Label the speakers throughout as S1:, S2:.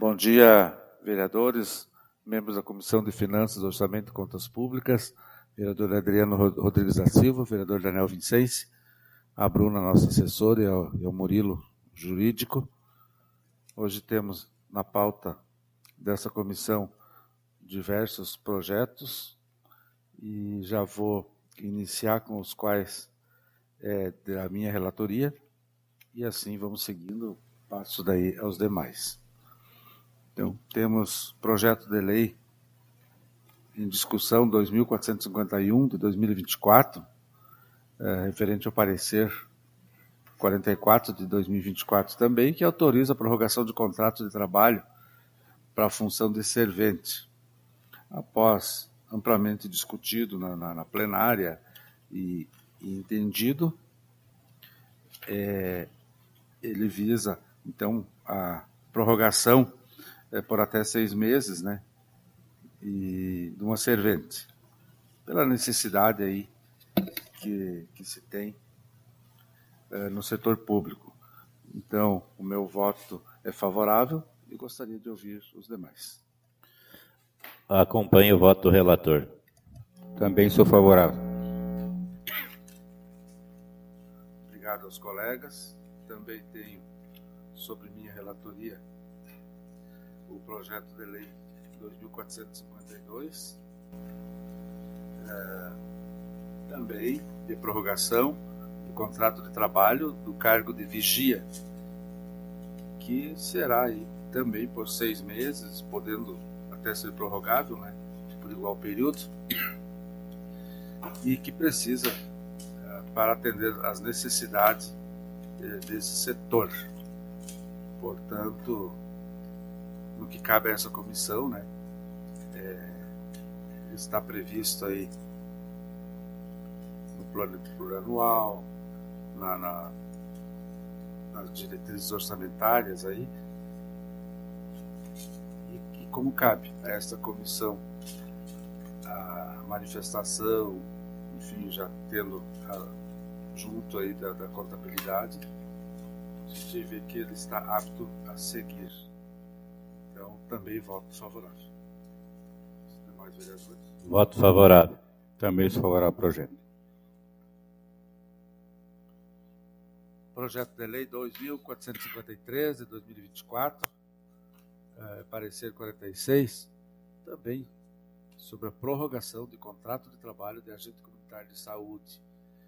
S1: Bom dia, vereadores, membros da Comissão de Finanças, Orçamento e Contas Públicas, vereador Adriano Rodrigues da Silva, vereador Daniel Vincenzi, a Bruna, nossa assessora, e o Murilo, jurídico. Hoje temos na pauta dessa comissão diversos projetos e já vou iniciar com os quais da minha relatoria e assim vamos seguindo, passo daí aos demais. Então, temos projeto de lei em discussão 2.451 de 2024, referente ao parecer 44 de 2024 também, que autoriza a prorrogação de contrato de trabalho para a função de servente. Após amplamente discutido na plenária e entendido, ele visa, então, a prorrogação por até 6 meses, né, e de uma servente, pela necessidade aí que se tem no setor público. Então, o meu voto é favorável e gostaria de ouvir os demais.
S2: Acompanho o voto do relator.
S3: Também sou favorável.
S1: Obrigado aos colegas. Também tenho sobre minha relatoria o projeto de lei 2.452, também de prorrogação do contrato de trabalho do cargo de vigia, que será aí também por 6 meses, podendo até ser prorrogável, né, por igual período, e que precisa para atender às necessidades desse setor. Portanto, no que cabe a essa comissão, né, está previsto aí no plano plurianual, nas diretrizes orçamentárias aí, e como cabe a essa comissão a manifestação, enfim, já tendo junto aí da contabilidade, a gente vê que ele está apto a seguir. Então, também voto favorável. Os demais vereadores?
S2: Voto favorável.
S3: Também sou favorável ao projeto.
S1: Projeto de lei 2.453 de 2024, parecer 46, também sobre a prorrogação de contrato de trabalho de agente comunitário de saúde,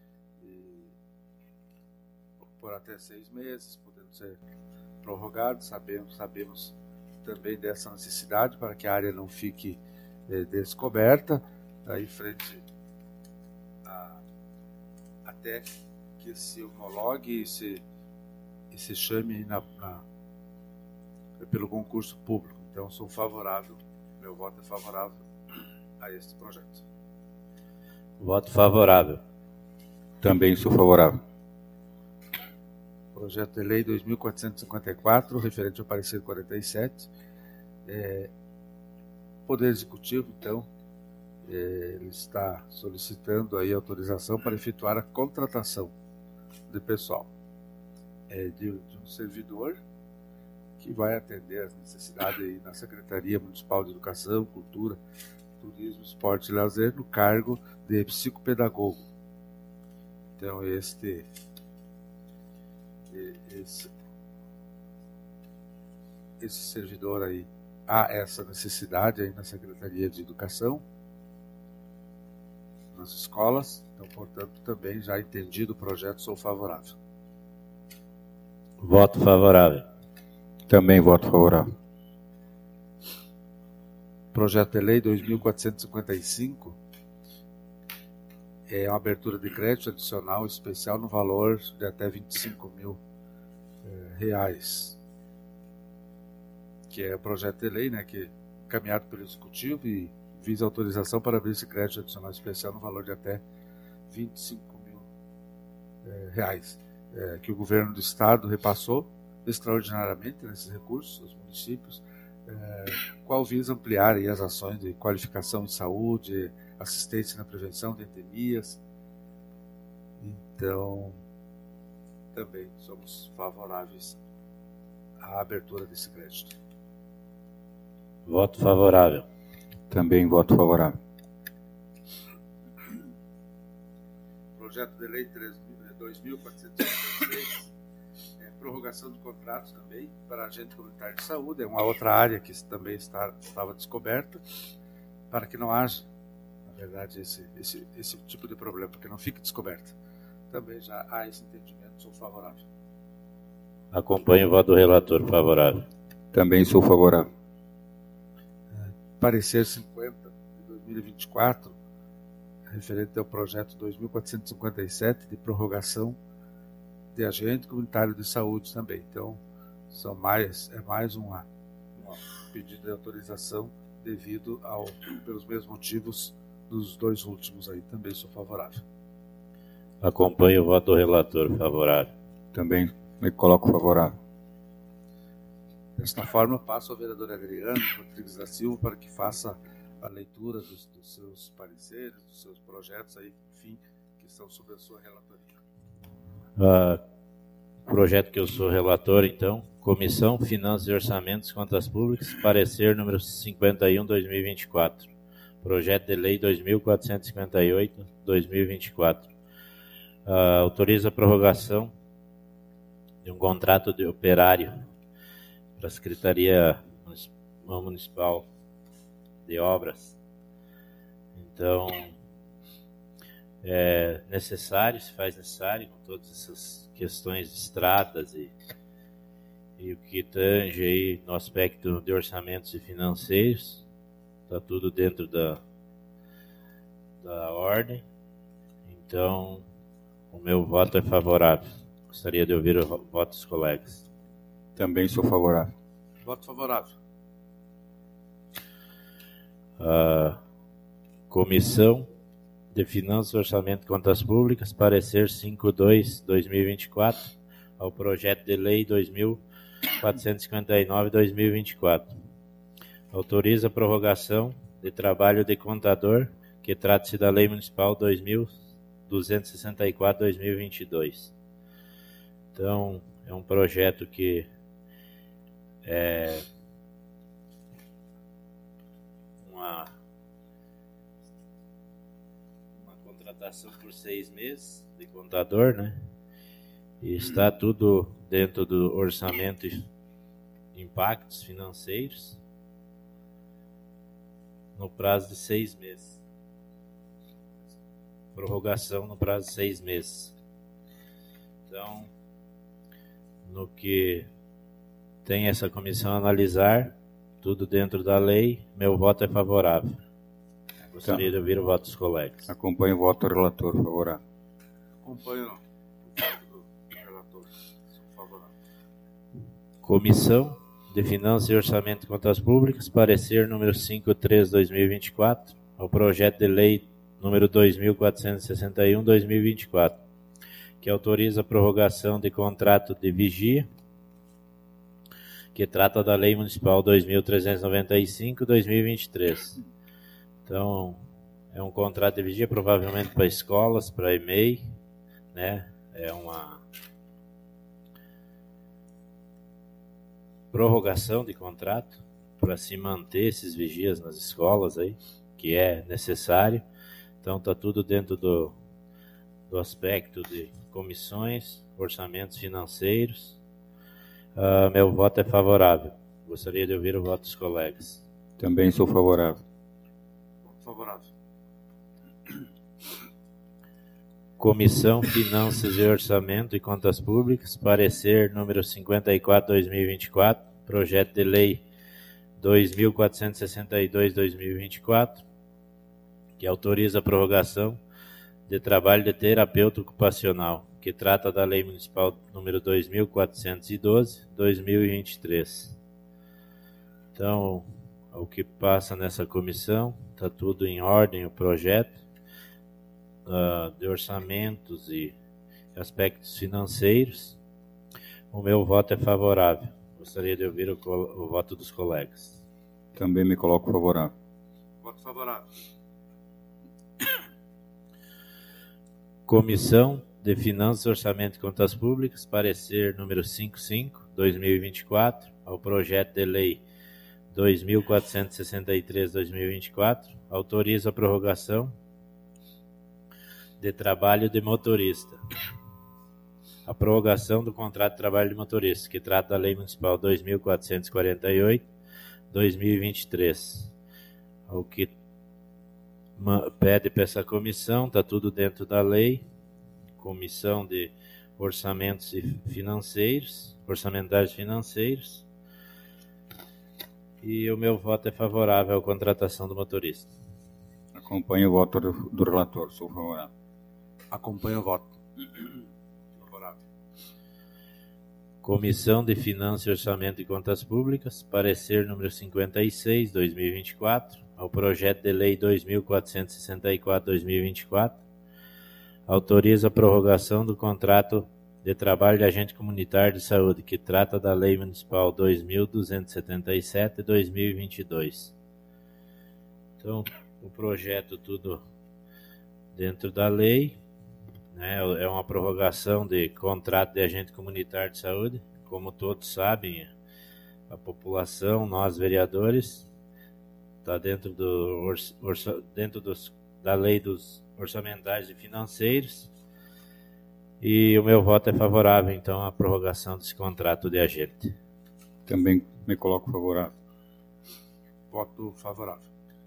S1: por até 6 meses, podendo ser prorrogado. Sabemos também dessa necessidade para que a área não fique descoberta, aí frente até que se homologue e se chame pelo concurso público. Então, sou favorável, meu voto é favorável a este projeto.
S2: Voto favorável.
S3: Também sou favorável.
S1: Projeto de lei 2.454, referente ao parecer 47. Poder Executivo, então, ele está solicitando aí autorização para efetuar a contratação de pessoal, de um servidor que vai atender as necessidades aí na Secretaria Municipal de Educação, Cultura, Turismo, Esporte e Lazer, no cargo de psicopedagogo. Então, esse servidor aí, há essa necessidade aí na Secretaria de Educação, nas escolas. Então, portanto, também já entendido o projeto, sou favorável.
S2: Voto favorável.
S3: Também voto favorável.
S1: Projeto de lei 2.455 é uma abertura de crédito adicional especial no valor de até R$25.000, que é o projeto de lei, né, que é encaminhado pelo Executivo e visa autorização para abrir esse crédito adicional especial no valor de até R$25.000, que o governo do Estado repassou extraordinariamente nesses recursos aos municípios, qual visa ampliar aí as ações de qualificação em saúde, assistência na prevenção de endemias. Então, também somos favoráveis à abertura desse crédito.
S2: Voto favorável.
S3: Também voto favorável.
S1: Projeto de Lei 2.456, prorrogação de contratos também para agente comunitário de saúde, é uma outra área que também estava descoberta, para que não haja, na verdade, esse tipo de problema, porque não fique descoberta. Também já há esse entendimento, sou favorável.
S2: Acompanho o voto do relator, favorável.
S3: Também sou favorável.
S1: Parecer 50 de 2024, referente ao projeto 2.457 de prorrogação de agente comunitário de saúde também. Então, é mais um pedido de autorização devido pelos mesmos motivos dos dois últimos aí. Também sou favorável.
S2: Acompanho o voto do relator, favorável.
S3: Também me coloco favorável.
S1: Desta forma, passo ao vereador Adriano Rodrigues da Silva para que faça a leitura dos seus pareceres, dos seus projetos aí, enfim, que estão sob a sua relatoria.
S2: Projeto que eu sou relator, então, Comissão, Finanças e Orçamentos, Contas Públicas, parecer número 51/2024. Projeto de Lei 2.458/2024. Autoriza a prorrogação de um contrato de operário para a Secretaria Municipal de Obras. Então, se faz necessário, com todas essas questões de estradas e o que tange aí no aspecto de orçamentos e financeiros, está tudo dentro da ordem. Então, o meu voto é favorável. Gostaria de ouvir o voto dos colegas.
S3: Também sou favorável.
S1: Voto favorável.
S2: Comissão de Finanças, Orçamento e Contas Públicas, parecer 5/2/2024 ao projeto de lei 2.459/2024. Autoriza a prorrogação de trabalho de contador, que trata-se da Lei Municipal 2.264/2022. Então, é um projeto que uma contratação por 6 meses de contador, né? E está tudo dentro do orçamento e impactos financeiros no prazo de 6 meses. Prorrogação no prazo de 6 meses. Então, no que tem essa comissão a analisar, tudo dentro da lei, meu voto é favorável. Gostaria de ouvir o voto dos colegas.
S3: Acompanho o voto do relator, favorável.
S1: Acompanho o voto do relator, sou favorável.
S2: Comissão de Finanças e Orçamento e Contas Públicas, parecer número 5/3/2024, ao projeto de lei número 2.461/2024, que autoriza a prorrogação de contrato de vigia, que trata da Lei Municipal 2.395/2023. Então, é um contrato de vigia provavelmente para escolas, para EMEI, né? É uma prorrogação de contrato para se manter esses vigias nas escolas aí, que é necessário. Então, está tudo dentro do aspecto de comissões, orçamentos financeiros. Meu voto é favorável. Gostaria de ouvir o voto dos colegas.
S3: Também sou favorável.
S1: Favorável.
S2: Comissão, Finanças e Orçamento e Contas Públicas, parecer número 54/2024, projeto de lei 2.462/2024, que autoriza a prorrogação de trabalho de terapeuta ocupacional, que trata da Lei Municipal número 2.412/2023. Então, o que passa nessa comissão, está tudo em ordem, o projeto de orçamentos e aspectos financeiros. O meu voto é favorável. Gostaria de ouvir o voto dos colegas.
S3: Também me coloco favorável.
S1: Voto favorável.
S2: Comissão de Finanças, Orçamento e Contas Públicas, parecer número 55/2024, ao projeto de lei 2463/2024, autoriza a prorrogação de trabalho de motorista. A prorrogação do contrato de trabalho de motorista, que trata da Lei Municipal 2448/2023. O que pede para essa comissão, está tudo dentro da lei. Comissão de Orçamentos e Financeiros, Orçamentários Financeiros. E o meu voto é favorável à contratação do motorista.
S3: Acompanho o voto do relator. Sou favorável.
S1: Acompanho o voto. Favorável.
S2: Comissão de Finanças, Orçamento e Contas Públicas, parecer número 56/2024, ao projeto de lei 2464/2024, autoriza a prorrogação do contrato de trabalho de agente comunitário de saúde, que trata da Lei Municipal 2277/2022. Então, o projeto tudo dentro da lei, né? É uma prorrogação de contrato de agente comunitário de saúde. Como todos sabem, a população, nós vereadores, está dentro da lei dos orçamentários e financeiros. E o meu voto é favorável, então, à prorrogação desse contrato de agente.
S3: Também me coloco favorável.
S1: Voto favorável.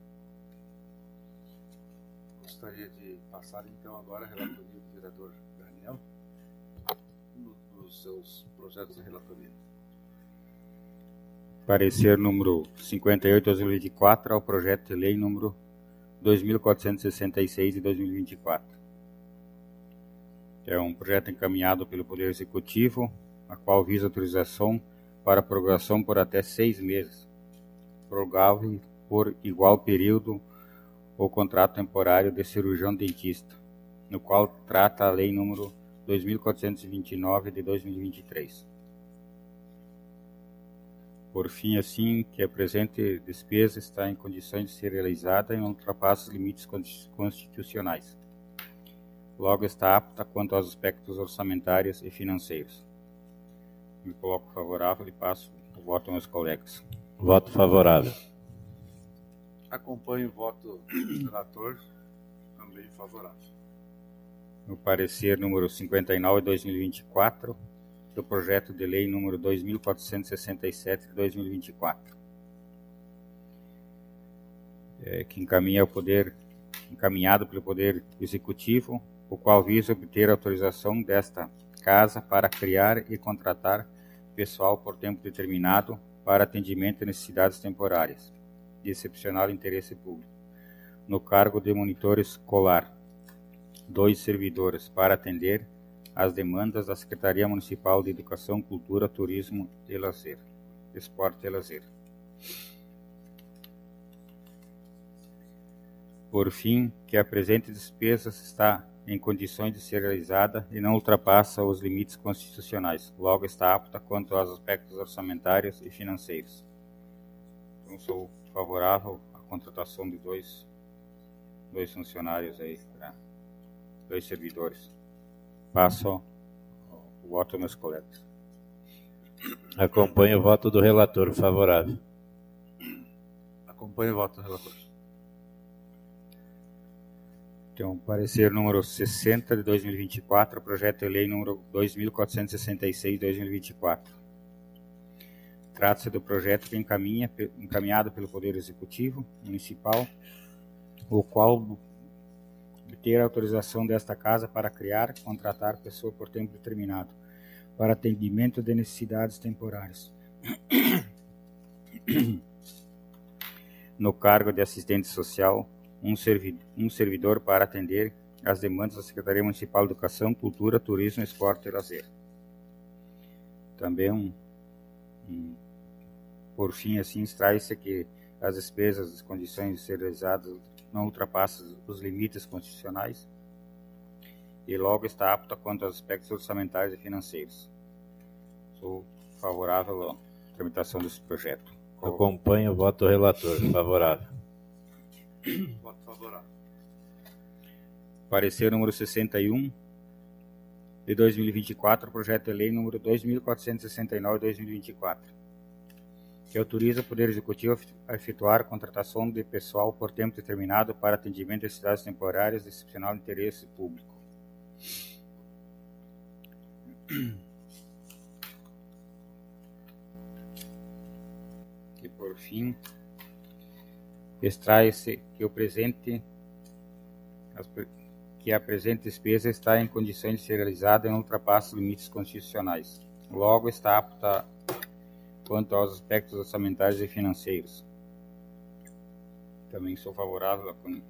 S1: Gostaria de passar, então, agora a relatoria do vereador Daniel nos seus projetos de relatoria.
S3: Parecer número 58/2024 ao projeto de lei número 2466 de 2024. É um projeto encaminhado pelo Poder Executivo, a qual visa autorização para prorrogação por até 6 meses, prorrogável por igual período o contrato temporário de cirurgião dentista, no qual trata a lei número 2429 de 2023. Por fim, assim que a presente despesa está em condições de ser realizada e não ultrapassa os limites constitucionais. Logo está apta quanto aos aspectos orçamentários e financeiros. Me coloco favorável e passo o voto aos meus colegas.
S2: Voto favorável.
S1: Acompanho o voto do relator, também favorável.
S3: No parecer número 59/2024, do projeto de lei número 2467 de 2024, que encaminhado pelo Poder Executivo, o qual visa obter autorização desta Casa para criar e contratar pessoal por tempo determinado para atendimento de necessidades temporárias de excepcional interesse público, no cargo de monitor escolar, 2 servidores para atender às demandas da Secretaria Municipal de Educação, Cultura, Turismo e Lazer, Esporte e Lazer. Por fim, que a presente despesa está em condições de ser realizada e não ultrapassa os limites constitucionais, logo está apta quanto aos aspectos orçamentários e financeiros. Então, sou favorável à contratação de dois funcionários aí, 2 servidores. Passo o voto aos meus colegas.
S2: Acompanho o voto do relator, favorável.
S1: Acompanho o voto do relator.
S3: Então, parecer número 60 de 2024, projeto de lei número 2466 de 2024. Trata-se do projeto que encaminhado pelo Poder Executivo Municipal, o qual obter a autorização desta Casa para criar e contratar pessoa por tempo determinado, para atendimento de necessidades temporárias, no cargo de assistente social, um servidor para atender às demandas da Secretaria Municipal de Educação, Cultura, Turismo, Esporte e Lazer. Também por fim, assim, extrai-se que as despesas, as condições de ser realizadas não ultrapassam os limites constitucionais e logo está apta quanto aos aspectos orçamentários e financeiros. Sou favorável à tramitação desse projeto.
S2: Acompanho o voto do relator, favorável.
S1: Voto favorável.
S3: Parecer número 61 de 2024, projeto de lei número 2469 de 2024, que autoriza o Poder Executivo a efetuar contratação de pessoal por tempo determinado para atendimento de necessidades temporárias de excepcional interesse público. E, por fim, extrai-se que a presente despesa está em condições de ser realizada e não ultrapassa os limites constitucionais. Logo, está apta quanto aos aspectos orçamentários e financeiros. Também sou favorável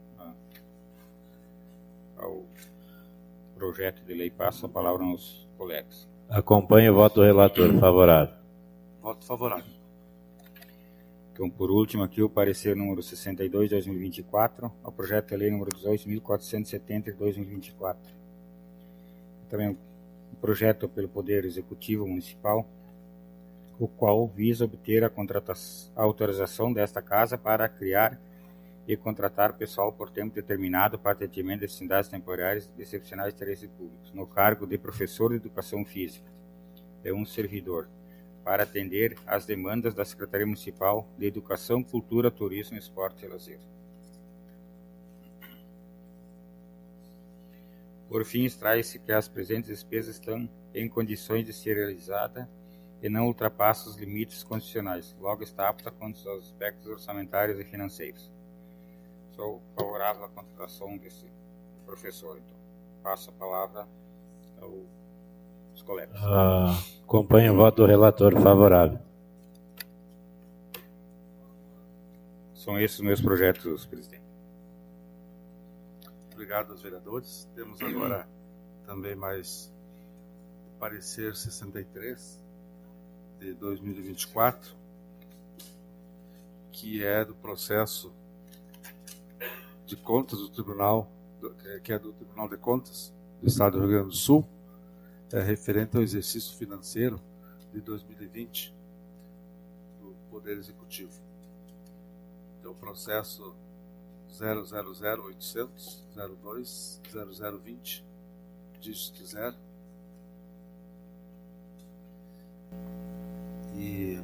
S3: ao projeto de lei. Passo a palavra aos colegas.
S2: Acompanhe o voto do relator. Favorável.
S1: Voto favorável.
S3: Então, por último, aqui o parecer número 62 de 2024, ao projeto de lei número 18.470 de 2024. Também um projeto pelo Poder Executivo Municipal, o qual visa obter a autorização desta casa para criar e contratar pessoal por tempo determinado para atendimento de necessidades temporárias de excepcionais interesses públicos, no cargo de professor de Educação Física, de um servidor, para atender às demandas da Secretaria Municipal de Educação, Cultura, Turismo, Esporte e Lazer. Por fim, extrai-se que as presentes despesas estão em condições de ser realizada e não ultrapassa os limites constitucionais. Logo, está apta quanto aos aspectos orçamentários e financeiros. Sou favorável à contratação desse professor. Então, passo a palavra aos colegas.
S2: Acompanho o voto do relator. Favorável.
S3: São esses os meus projetos, presidente.
S1: Obrigado aos vereadores. Temos agora também mais parecer 63 de 2024, que é do processo de contas do Tribunal, que é do Tribunal de Contas do Estado do Rio Grande do Sul, referente ao exercício financeiro de 2020 do Poder Executivo. Então, o processo 000-800-02-0020, dígito 0. E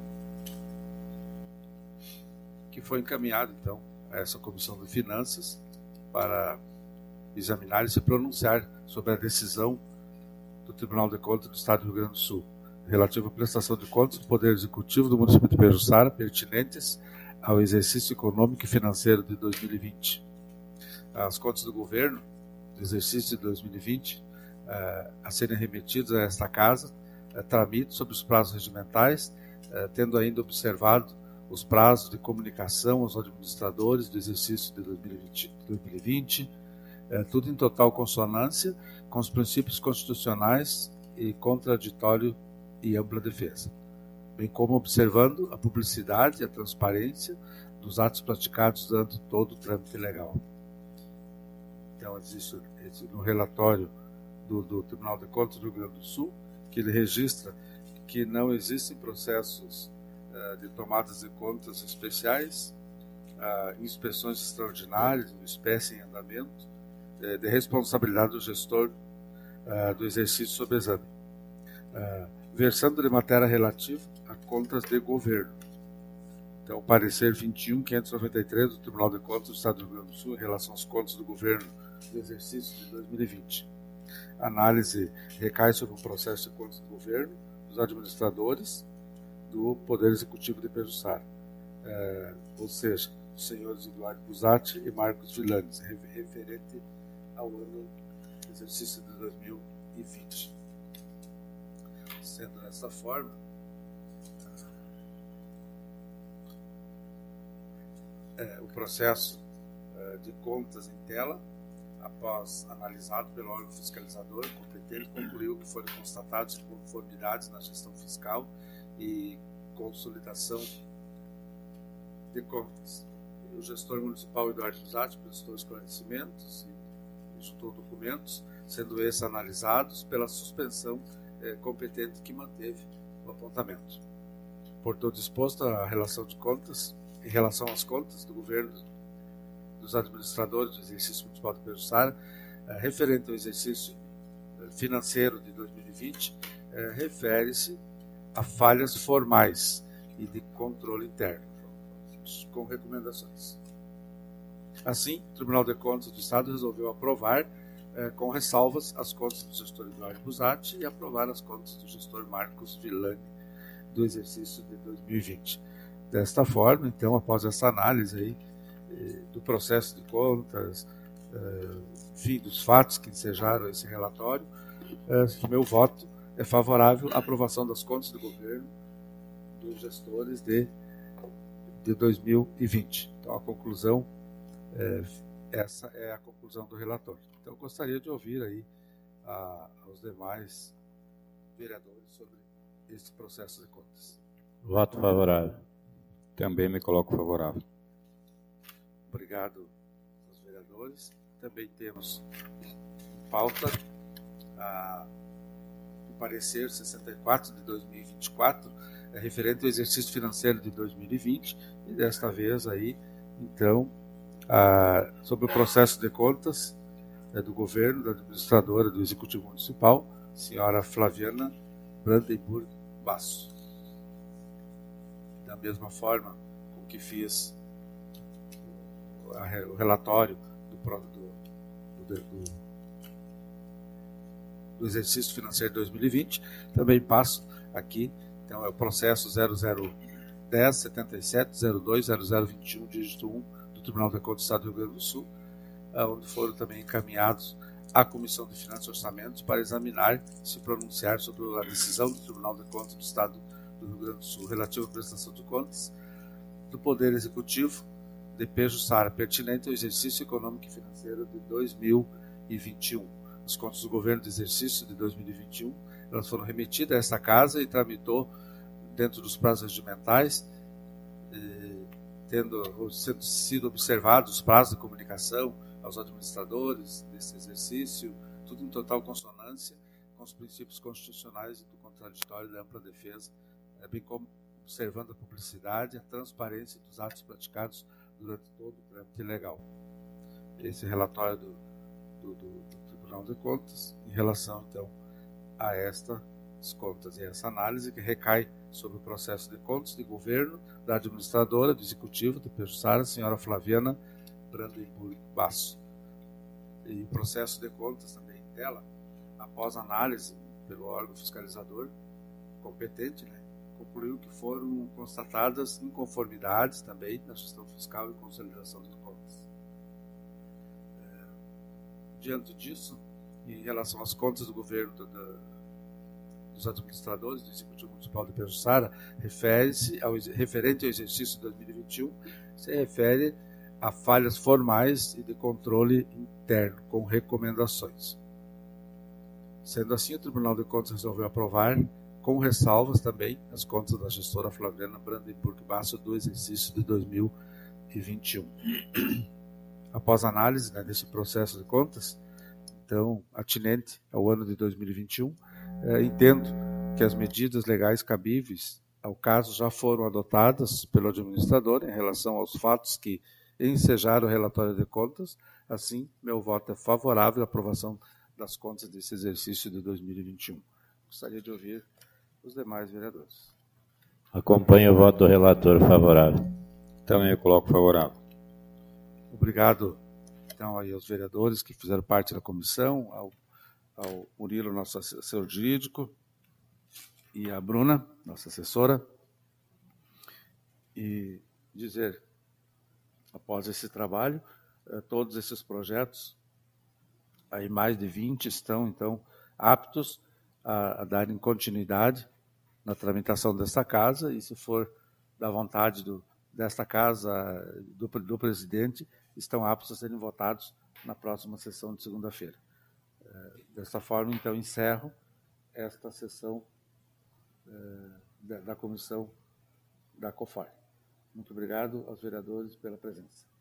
S1: que foi encaminhado, então, a essa Comissão de Finanças para examinar e se pronunciar sobre a decisão do Tribunal de Contas do Estado do Rio Grande do Sul, relativa à prestação de contas do Poder Executivo do município de Pejuçara, pertinentes ao exercício econômico e financeiro de 2020. As contas do governo do exercício de 2020 a serem remetidas a esta casa tramitam sobre os prazos regimentais, tendo ainda observado os prazos de comunicação aos administradores do exercício de 2020, tudo em total consonância com os princípios constitucionais e contraditório e ampla defesa, bem como observando a publicidade e a transparência dos atos praticados durante todo o trâmite legal. Então, existe no relatório do Tribunal de Contas do Rio Grande do Sul, que ele registra que não existem processos de tomadas de contas especiais, inspeções extraordinárias, espécie em andamento, de responsabilidade do gestor do exercício sob exame, versando de matéria relativa a contas de governo. Então, o parecer 21.593 do Tribunal de Contas do Estado do Rio Grande do Sul em relação às contas do governo do exercício de 2020. A análise recai sobre o processo de contas do governo, dos administradores, do Poder Executivo de Pejuçara, ou seja, os senhores Eduardo Buzatti e Marcos Villanes, referente ao ano de exercício de 2020. Sendo dessa forma, o processo de contas em tela, após analisado pelo órgão fiscalizador competente, concluiu que foram constatadas inconformidades na gestão fiscal e consolidação de contas. O gestor municipal Eduardo Buzatti prestou esclarecimentos e juntou documentos, sendo esses analisados pela suspensão competente que manteve o apontamento. Por todo disposto, a relação de contas, em relação às contas do governo dos administradores do exercício municipal de Pejuçara, referente ao exercício financeiro de 2020, refere-se a falhas formais e de controle interno, com recomendações. Assim, o Tribunal de Contas do Estado resolveu aprovar, com ressalvas, as contas do gestor Eduardo Busatti e aprovar as contas do gestor Marcos Villani do exercício de 2020. Desta forma, então, após essa análise aí, do processo de contas, enfim, dos fatos que ensejaram esse relatório, o meu voto é favorável à aprovação das contas do governo dos gestores de 2020. Então, a conclusão, essa é a conclusão do relatório. Então, eu gostaria de ouvir aí aos demais vereadores sobre esse processo de contas.
S2: Voto favorável.
S3: Também me coloco favorável.
S1: Obrigado aos vereadores. Também temos em pauta o parecer 64 de 2024, referente ao exercício financeiro de 2020, e desta vez aí, então, sobre o processo de contas do governo, da administradora do Executivo Municipal, senhora Flaviana Brandenburg Basso. Da mesma forma com que fiz o relatório do exercício financeiro de 2020, também passo aqui, então é o processo 0010 77 02 0021, dígito 1 do Tribunal de Contas do Estado do Rio Grande do Sul, onde foram também encaminhados à Comissão de Finanças e Orçamentos para examinar e se pronunciar sobre a decisão do Tribunal de Contas do Estado do Rio Grande do Sul relativa à prestação de contas do Poder Executivo de Pejuçara, pertinente ao exercício econômico e financeiro de 2021. As contas do governo de exercício de 2021, elas foram remetidas a esta casa e tramitou dentro dos prazos regimentais, tendo sido observados os prazos de comunicação aos administradores desse exercício, tudo em total consonância com os princípios constitucionais do contraditório e da ampla defesa, bem como observando a publicidade e a transparência dos atos praticados durante todo o trâmite legal. Esse relatório do Tribunal de Contas em relação, então, a estas contas e essa análise que recai sobre o processo de contas de governo da administradora do Executivo de Pejuçara, senhora Flaviana Brandenburg Basso. E o processo de contas também dela, após análise pelo órgão fiscalizador competente, concluiu que foram constatadas inconformidades também na gestão fiscal e consolidação de contas. Diante disso, em relação às contas do governo dos administradores do Executivo Municipal de Pejuçara, referente ao exercício de 2021, se refere a falhas formais e de controle interno, com recomendações. Sendo assim, o Tribunal de Contas resolveu aprovar, com ressalvas também, as contas da gestora Flaviana Brandenburg Basso do exercício de 2021. Após análise desse processo de contas, então, atinente ao ano de 2021, entendo que as medidas legais cabíveis ao caso já foram adotadas pelo administrador em relação aos fatos que ensejaram o relatório de contas. Assim, meu voto é favorável à aprovação das contas desse exercício de 2021. Gostaria de ouvir os demais vereadores.
S2: Acompanho o voto do relator favorável.
S3: Também eu coloco favorável.
S1: Obrigado, então, aí aos vereadores que fizeram parte da comissão, ao Murilo, nosso assessor jurídico, e a Bruna, nossa assessora, e dizer, após esse trabalho, todos esses projetos, aí mais de 20, estão, então, aptos a darem continuidade na tramitação desta casa, e se for da vontade desta casa, do presidente, estão aptos a serem votados na próxima sessão de segunda-feira. Desta forma, então, encerro esta sessão da comissão da COFAR. Muito obrigado aos vereadores pela presença.